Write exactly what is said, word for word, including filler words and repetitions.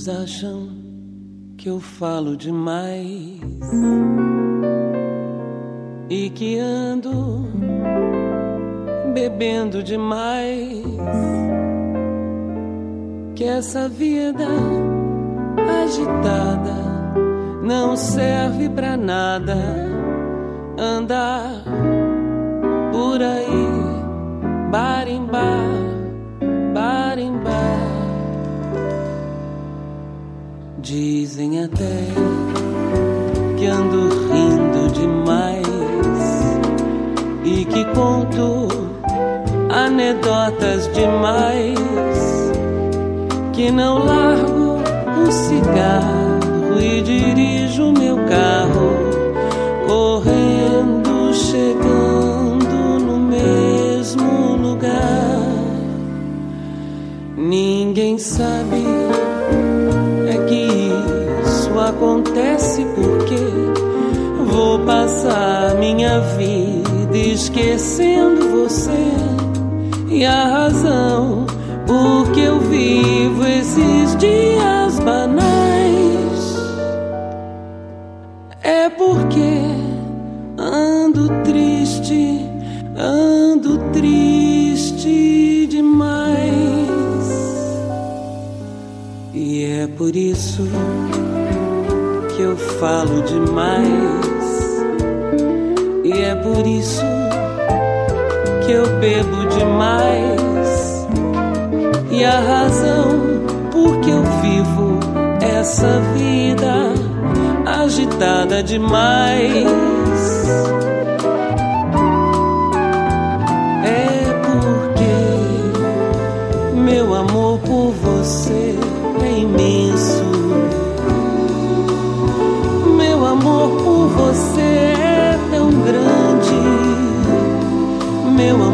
amigos acham que eu falo demais e que ando bebendo demais, que essa vida agitada não serve pra nada, andar por aí, bar em bar, bar em bar. Dizem até que ando rindo demais e que conto anedotas demais, que não largo o cigarro e dirijo meu carro correndo, chegando no mesmo lugar. Ninguém sabe é que isso acontece porque vou passar minha vida esquecendo você. E a razão por que eu vivo esses dias banais é porque ando triste, ando triste demais. E é por isso que eu falo demais, e é por isso que eu bebo demais. E a razão por que eu vivo essa vida agitada demais é porque meu amor por você é imenso. Meu amor por você é tão grande. Meu amor